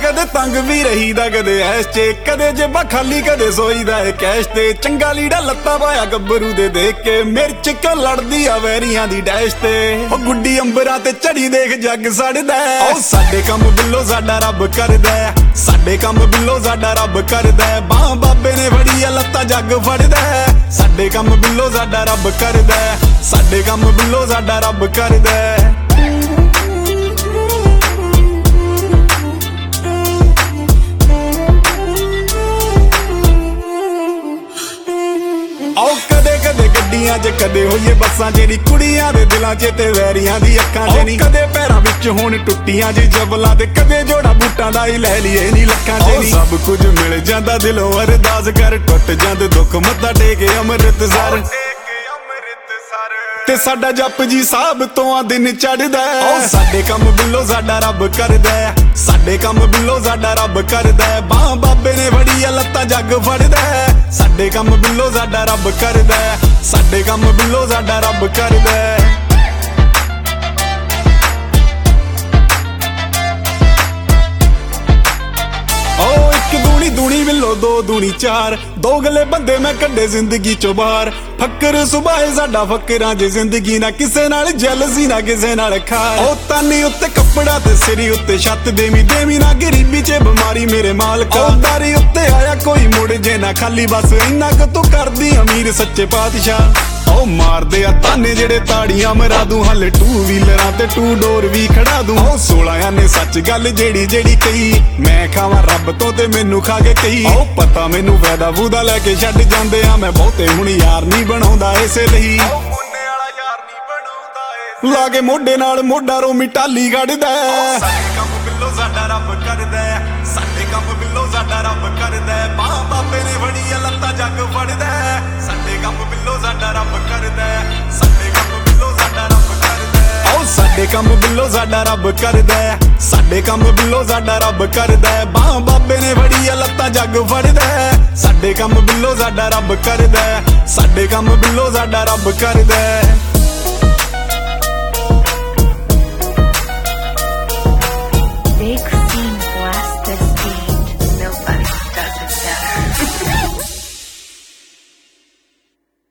ਕਦੇ ਤੰਗ ਵੀ ਰਹੀਦਾ ਕਦੇ ਐਸ ਚ, ਕਦੇ ਜੇਬਾਂ ਖਾਲੀ ਕਦੇ ਸੋਈਦਾ ਏ ਕੈਸ਼ ਤੇ। ਚੰਗਾ ਲੀੜਾ ਲੱਤਾ ਪਾਇਆ ਗੱਭਰੂ ਦੇ ਦੇਖ ਕੇ, ਮਿਰਚ ਕਿਉਂ ਲੜਦੀ ਆ ਵੈਰੀਆਂ ਦੀ ਡੈਸ਼ ਤੇ। ਉਹ ਗੁੱਡੀ ਅੰਬਰਾਂ ਤੇ ਚੜੀ ਦੇਖ ਜੱਗ ਸੜਦਾ। ਉਹ ਸਾਡੇ ਕੰਮ ਬਿੱਲੋ ਸਾਡਾ ਰੱਬ ਕਰਦਾ, ਸਾਡੇ ਕੰਮ ਬਿੱਲੋ ਸਾਡਾ ਰੱਬ ਕਰਦਾ। ਬਾਹ ਬਾਬੇ ਨੇ ਫੜੀ ਆ ਲੱਤਾਂ ਜੱਗ ਫੜਦਾ। ਸਾਡੇ ਕੰਮ ਬਿੱਲੋ ਸਾਡਾ ਰੱਬ ਕਰਦਾ, ਸਾਡੇ ਕੰਮ ਬਿੱਲੋ ਸਾਡਾ ਰੱਬ ਕਰਦਾ। ਆਓ ਕਦੇ ਕਦੇ ਗੱਡੀਆਂ 'ਚ ਕਦੇ ਹੋਈਏ ਬੱਸਾਂ 'ਚ ਨੀ, ਕੁੜੀਆਂ ਦੇ ਦਿਲਾਂ 'ਚ ਤੇ ਵੈਰੀਆਂ ਦੀ ਅੱਖਾਂ 'ਚ ਨੀ। ਕਦੇ ਪੈਰਾਂ ਵਿੱਚ ਹੁਣ ਟੁੱਟੀਆਂ ਜੀ ਜਬਲਾਂ ਤੇ, ਕਦੇ ਜੋੜਾ ਬੂਟਾਂ ਦਾ ਹੀ ਲੈ ਲਈਏ ਨੀ ਲੱਖਾਂ 'ਚ ਨੀ। ਸਭ ਕੁਝ ਮਿਲ ਜਾਂਦਾ ਦਿਲੋਂ ਅਰਦਾਸ ਕਰ, ਟੁੱਟ ਜਾਂਦੇ ਦੁੱਖ ਮੱਥਾ ਟੇਕੇ ਅੰਮ੍ਰਿਤਸਰ ਤੇ ਸਾਡਾ ਜਪ ਜੀ ਸਾਹਿਬ ਤੋਂ ਆ ਦਿਨ ਚੜਦਾ। ਉਹ ਸਾਡੇ ਕੰਮ ਬਿੱਲੋ ਸਾਡਾ ਰੱਬ ਕਰਦਾ, ਸਾਡੇ ਕੰਮ ਬਿੱਲੋ ਸਾਡਾ ਰੱਬ ਕਰਦਾ। ਬਾਹ ਬਾਬੇ ਨੇ ਫੜੀ ਆ ਲੱਤਾਂ ਜੱਗ ਫੜਦਾ। ਸਾਡੇ ਕੰਮ ਬਿੱਲੋ ਸਾਡਾ ਰੱਬ ਕਰਦਾ, ਸਾਡੇ ਕੰਮ ਬਿੱਲੋ ਸਾਡਾ ਰੱਬ ਕਰਦਾ। ਓ ਇੱਕ ਦੂਣੀ ਦੂਣੀ ਬਿੱਲੋ ਦੋ ਦੂਣੀ ਚਾਰ, ਦੋਗਲੇ ਬੰਦੇ ਮੈਂ ਕੱਢੇ ਜ਼ਿੰਦਗੀ ਚੋਂ ਬਾਹਰ। ਫੱਕਰ ਸੁਭਾਏ ਸਾਡਾ ਫੱਕਰਾਂ 'ਚ ਜ਼ਿੰਦਗੀ, ਨਾ ਕਿਸੇ ਨਾਲ ਜੈਲਸੀ ਨਾ ਕਿਸੇ ਨਾਲ ਖਾਰ। ਉਹ ਤਾਨੀ ਉੱਤੇ ਕੱਪੜਾ ਤੇ ਸਿਰੀ ਉੱਤੇ ਛੱਤ, ਦੇਵੀ ਦੇਵੀ ਨਾ ਗਰੀਬੀ 'ਚ ਬਿਮਾਰੀ ਮੇਰੇ ਮਾਲਕਾ। ਉਹ ਦਾਰੀ ਉੱਤੇ ਆਇਆ ਕੋਈ ਮੁੜ ਜੇ ਨਾ ਖਾਲੀ, ਬਸ ਇੰਨਾ ਕੁ ਤੂੰ ਕਰਦੀ ਅਮੀਰ ਸੱਚੇ ਪਾਤਸ਼ਾਹ। ਉਹ ਮਾਰਦੇ ਆ ਤਾਨੇ ਜਿਹੜੇ ਤਾੜੀਆਂ ਮਰਾ ਦੂੰ, ਹਾਲੇ ਟੂ ਵੀਲਰਾਂ ਤੇ ਟੂ ਡੋਰ ਵੀ ਖੜਾ ਦੂੰ। ਉਹ 16 ਨੇ ਸੱਚ ਗੱਲ ਜਿਹੜੀ ਜਿਹੜੀ ਕਹੀ, ਮੈਂ ਖਾਵਾਂ ਰੱਬ ਤੋਂ ਤੇ ਮੈਨੂੰ ਖਾ ਕੇ ਕਹੀ। ਉਹ ਪਤਾ ਮੈਨੂੰ ਵੈਦਾ ਵੂਦਾ ਲੈ ਕੇ ਛੱਡ ਜਾਂਦੇ ਆ, ਮੈਂ ਬਹੁਤੇ ਹੁਣ ਯਾਰ ਨਹੀਂ ਬਣਾਉਂਦਾ ਇਸੇ ਲਈ। ਲਾ ਕੇ ਮੋਢੇ ਨਾਲ ਮੋਢਾ ਰੋਮੀ ਟਾਲੀ ਕੱਢਦਾ। ਸਾਡੇ ਕੰਮ ਬਿੱਲੋ ਸਾਡਾ ਰੱਬ ਕਰਦਾ, ਸਾਡੇ ਕੰਮ ਬਿੱਲੋ ਸਾਡਾ ਰੱਬ ਕਰਦਾ। ਬਾਹ ਬਾਬੇ ਨੇ ਫੜੀ ਆ ਲੱਤਾਂ ਜੱਗ ਫੜਦਾ। ਸਾਡੇ ਕੰਮ ਬਿੱਲੋ ਸਾਡਾ ਰੱਬ ਕਰਦਾ, ਸਾਡੇ ਕੰਮ ਬਿੱਲੋ ਸਾਡਾ ਰੱਬ ਕਰਦਾ। ਆਓ ਸਾਡੇ ਕੰਮ ਬਿੱਲੋ ਸਾਡਾ ਰੱਬ ਕਰਦਾ, ਸਾਡੇ ਕੰਮ ਬਿੱਲੋ ਸਾਡਾ ਰੱਬ ਕਰਦਾ। ਬਾਹ ਬਾਬੇ ਨੇ ਫੜੀ ਆ ਲੱਤਾਂ ਜੱਗ ਫੜਦਾ। ਸਾਡੇ ਕੰਮ ਬਿੱਲੋ ਸਾਡਾ ਰੱਬ ਕਰਦਾ, ਸਾਡੇ ਕੰਮ ਬਿੱਲੋ ਸਾਡਾ ਰੱਬ ਕਰਦਾ।